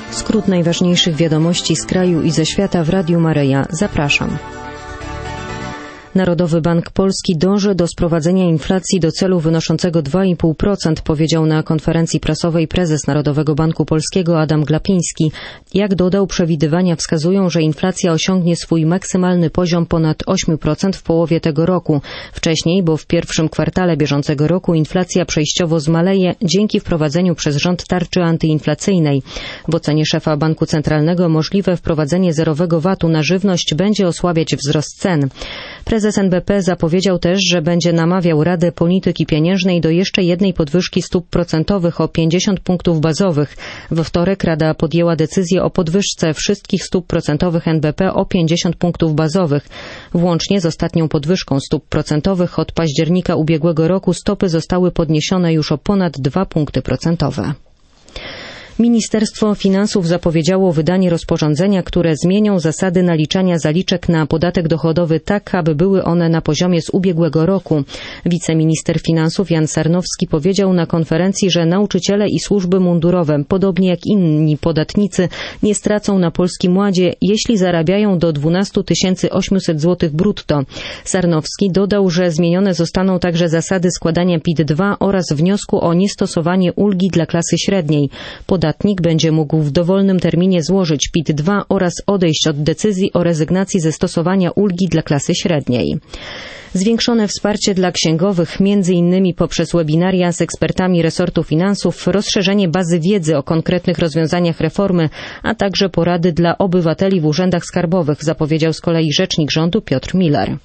Skrót najważniejszych wiadomości z kraju i ze świata w Radiu Maryja. Zapraszam. Narodowy Bank Polski dąży do sprowadzenia inflacji do celu wynoszącego 2,5%, powiedział na konferencji prasowej prezes Narodowego Banku Polskiego Adam Glapiński. Jak dodał, przewidywania wskazują, że inflacja osiągnie swój maksymalny poziom ponad 8% w połowie tego roku. Wcześniej, bo w pierwszym kwartale bieżącego roku inflacja przejściowo zmaleje dzięki wprowadzeniu przez rząd tarczy antyinflacyjnej. W ocenie szefa Banku Centralnego możliwe wprowadzenie zerowego VAT-u na żywność będzie osłabiać wzrost cen. Prezes NBP zapowiedział też, że będzie namawiał Radę Polityki Pieniężnej do jeszcze jednej podwyżki stóp procentowych o 50 punktów bazowych. We wtorek Rada podjęła decyzję o podwyżce wszystkich stóp procentowych NBP o 50 punktów bazowych. Włącznie z ostatnią podwyżką stóp procentowych od października ubiegłego roku stopy zostały podniesione już o ponad 2 punkty procentowe. Ministerstwo Finansów zapowiedziało wydanie rozporządzenia, które zmienią zasady naliczania zaliczek na podatek dochodowy tak, aby były one na poziomie z ubiegłego roku. Wiceminister finansów Jan Sarnowski powiedział na konferencji, że nauczyciele i służby mundurowe, podobnie jak inni podatnicy, nie stracą na Polskim Ładzie, jeśli zarabiają do 12 800 zł brutto. Sarnowski dodał, że zmienione zostaną także zasady składania PIT-2 oraz wniosku o niestosowanie ulgi dla klasy średniej. Podatnik będzie mógł w dowolnym terminie złożyć PIT-2 oraz odejść od decyzji o rezygnacji ze stosowania ulgi dla klasy średniej. Zwiększone wsparcie dla księgowych, m.in. poprzez webinaria z ekspertami resortu finansów, rozszerzenie bazy wiedzy o konkretnych rozwiązaniach reformy, a także porady dla obywateli w urzędach skarbowych, zapowiedział z kolei rzecznik rządu Piotr Miller.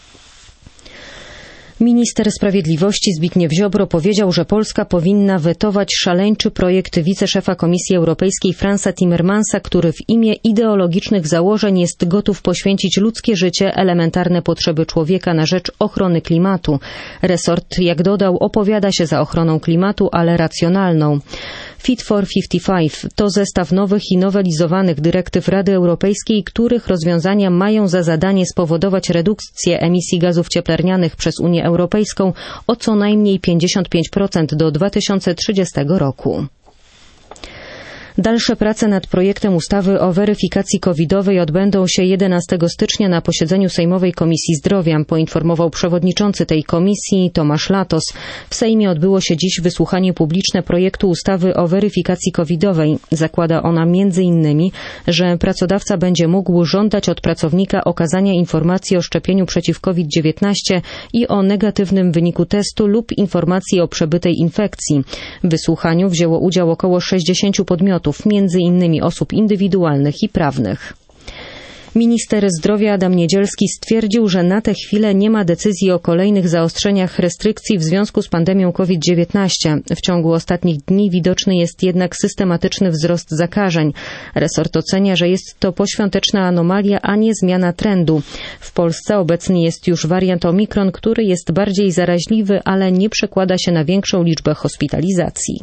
Minister Sprawiedliwości Zbigniew Ziobro powiedział, że Polska powinna wetować szaleńczy projekt wiceszefa Komisji Europejskiej Fransa Timmermansa, który w imię ideologicznych założeń jest gotów poświęcić ludzkie życie, elementarne potrzeby człowieka na rzecz ochrony klimatu. Resort, jak dodał, opowiada się za ochroną klimatu, ale racjonalną. Fit for 55 to zestaw nowych i nowelizowanych dyrektyw Rady Europejskiej, których rozwiązania mają za zadanie spowodować redukcję emisji gazów cieplarnianych przez Unię Europejską o co najmniej 55% do 2030 roku. Dalsze prace nad projektem ustawy o weryfikacji covidowej odbędą się 11 stycznia na posiedzeniu Sejmowej Komisji Zdrowia, poinformował przewodniczący tej komisji Tomasz Latos. W Sejmie odbyło się dziś wysłuchanie publiczne projektu ustawy o weryfikacji covidowej. Zakłada ona m.in., że pracodawca będzie mógł żądać od pracownika okazania informacji o szczepieniu przeciw COVID-19 i o negatywnym wyniku testu lub informacji o przebytej infekcji. W wysłuchaniu wzięło udział około 60 podmiotów, między innymi osób indywidualnych i prawnych. Minister zdrowia Adam Niedzielski stwierdził, że na tę chwilę nie ma decyzji o kolejnych zaostrzeniach restrykcji w związku z pandemią COVID-19. W ciągu ostatnich dni widoczny jest jednak systematyczny wzrost zakażeń. Resort ocenia, że jest to poświąteczna anomalia, a nie zmiana trendu. W Polsce obecnie jest już wariant Omikron, który jest bardziej zaraźliwy, ale nie przekłada się na większą liczbę hospitalizacji.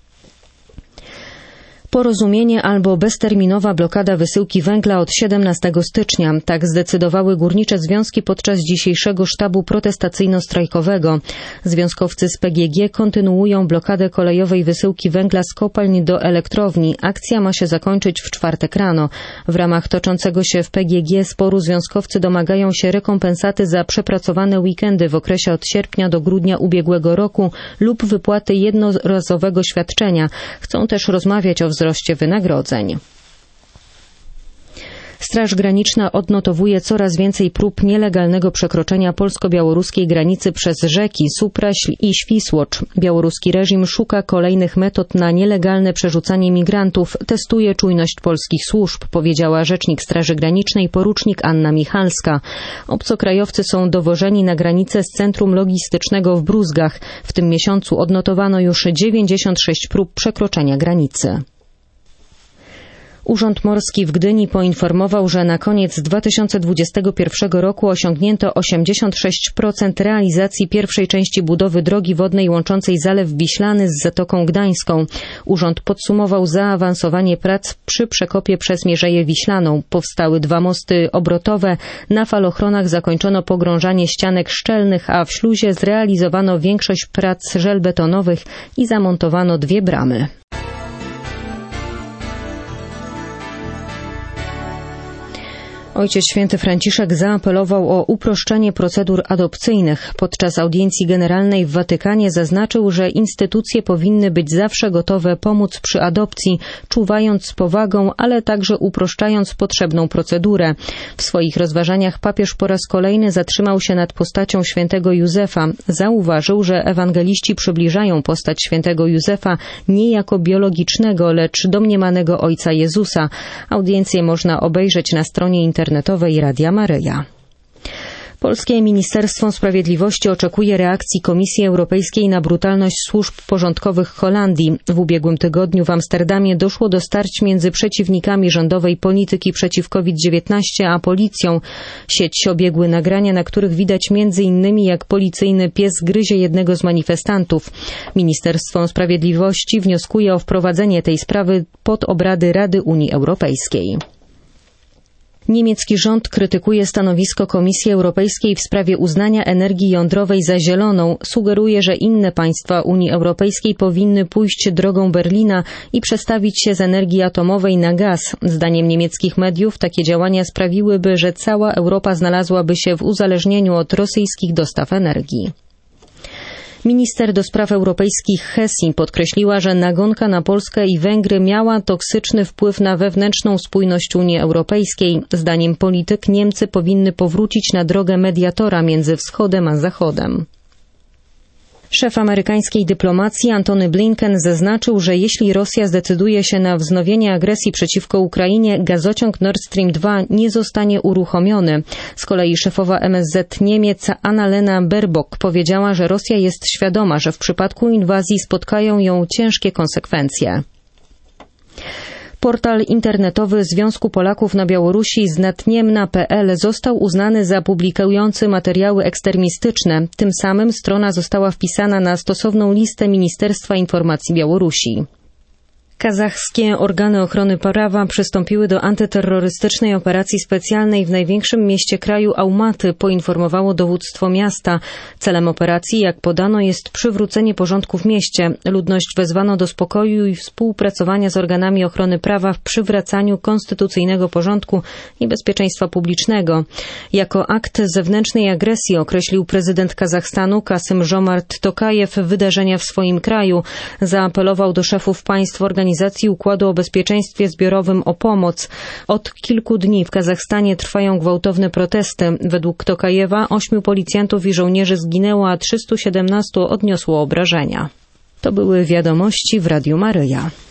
Porozumienie albo bezterminowa blokada wysyłki węgla od 17 stycznia. Tak zdecydowały górnicze związki podczas dzisiejszego sztabu protestacyjno-strajkowego. Związkowcy z PGG kontynuują blokadę kolejowej wysyłki węgla z kopalń do elektrowni. Akcja ma się zakończyć w czwartek rano. W ramach toczącego się w PGG sporu związkowcy domagają się rekompensaty za przepracowane weekendy w okresie od sierpnia do grudnia ubiegłego roku lub wypłaty jednorazowego świadczenia. Chcą też rozmawiać o wzroście wynagrodzeń. Straż Graniczna odnotowuje coraz więcej prób nielegalnego przekroczenia polsko-białoruskiej granicy przez rzeki Supraśl i Świsłocz. Białoruski reżim szuka kolejnych metod na nielegalne przerzucanie migrantów, testuje czujność polskich służb, powiedziała rzecznik Straży Granicznej porucznik Anna Michalska. Obcokrajowcy są dowożeni na granicę z centrum logistycznego w Bruzgach. W tym miesiącu odnotowano już 96 prób przekroczenia granicy. Urząd Morski w Gdyni poinformował, że na koniec 2021 roku osiągnięto 86% realizacji pierwszej części budowy drogi wodnej łączącej Zalew Wiślany z Zatoką Gdańską. Urząd podsumował zaawansowanie prac przy przekopie przez Mierzeję Wiślaną. Powstały 2 mosty obrotowe, na falochronach zakończono pogrążanie ścianek szczelnych, a w śluzie zrealizowano większość prac żelbetonowych i zamontowano 2 bramy. Ojciec Święty Franciszek zaapelował o uproszczenie procedur adopcyjnych. Podczas audiencji generalnej w Watykanie zaznaczył, że instytucje powinny być zawsze gotowe pomóc przy adopcji, czuwając z powagą, ale także uproszczając potrzebną procedurę. W swoich rozważaniach papież po raz kolejny zatrzymał się nad postacią świętego Józefa. Zauważył, że ewangeliści przybliżają postać świętego Józefa nie jako biologicznego, lecz domniemanego ojca Jezusa. Audiencję można obejrzeć na stronie internetowej Radia Maryja. Polskie Ministerstwo Sprawiedliwości oczekuje reakcji Komisji Europejskiej na brutalność służb porządkowych Holandii. W ubiegłym tygodniu w Amsterdamie doszło do starć między przeciwnikami rządowej polityki przeciw COVID-19 a policją. Sieć obiegły nagrania, na których widać m.in. jak policyjny pies gryzie jednego z manifestantów. Ministerstwo Sprawiedliwości wnioskuje o wprowadzenie tej sprawy pod obrady Rady Unii Europejskiej. Niemiecki rząd krytykuje stanowisko Komisji Europejskiej w sprawie uznania energii jądrowej za zieloną. Sugeruje, że inne państwa Unii Europejskiej powinny pójść drogą Berlina i przestawić się z energii atomowej na gaz. Zdaniem niemieckich mediów takie działania sprawiłyby, że cała Europa znalazłaby się w uzależnieniu od rosyjskich dostaw energii. Minister do spraw europejskich Hesi podkreśliła, że nagonka na Polskę i Węgry miała toksyczny wpływ na wewnętrzną spójność Unii Europejskiej. Zdaniem polityk Niemcy powinny powrócić na drogę mediatora między Wschodem a Zachodem. Szef amerykańskiej dyplomacji Antony Blinken zaznaczył, że jeśli Rosja zdecyduje się na wznowienie agresji przeciwko Ukrainie, gazociąg Nord Stream 2 nie zostanie uruchomiony. Z kolei szefowa MSZ Niemiec Annalena Baerbock powiedziała, że Rosja jest świadoma, że w przypadku inwazji spotkają ją ciężkie konsekwencje. Portal internetowy Związku Polaków na Białorusi znatniemna.pl został uznany za publikujący materiały ekstremistyczne. Tym samym strona została wpisana na stosowną listę Ministerstwa Informacji Białorusi. Kazachskie organy ochrony prawa przystąpiły do antyterrorystycznej operacji specjalnej w największym mieście kraju Almaty, poinformowało dowództwo miasta. Celem operacji, jak podano, jest przywrócenie porządku w mieście. Ludność wezwano do spokoju i współpracowania z organami ochrony prawa w przywracaniu konstytucyjnego porządku i bezpieczeństwa publicznego. Jako akt zewnętrznej agresji określił prezydent Kazachstanu Kasym-Żomart Tokajew wydarzenia w swoim kraju. Zaapelował do szefów państw Organizacji Układu o Bezpieczeństwie Zbiorowym o pomoc. Od kilku dni w Kazachstanie trwają gwałtowne protesty. Według Tokajewa 8 policjantów i żołnierzy zginęło, a 317 odniosło obrażenia. To były wiadomości w Radiu Maryja.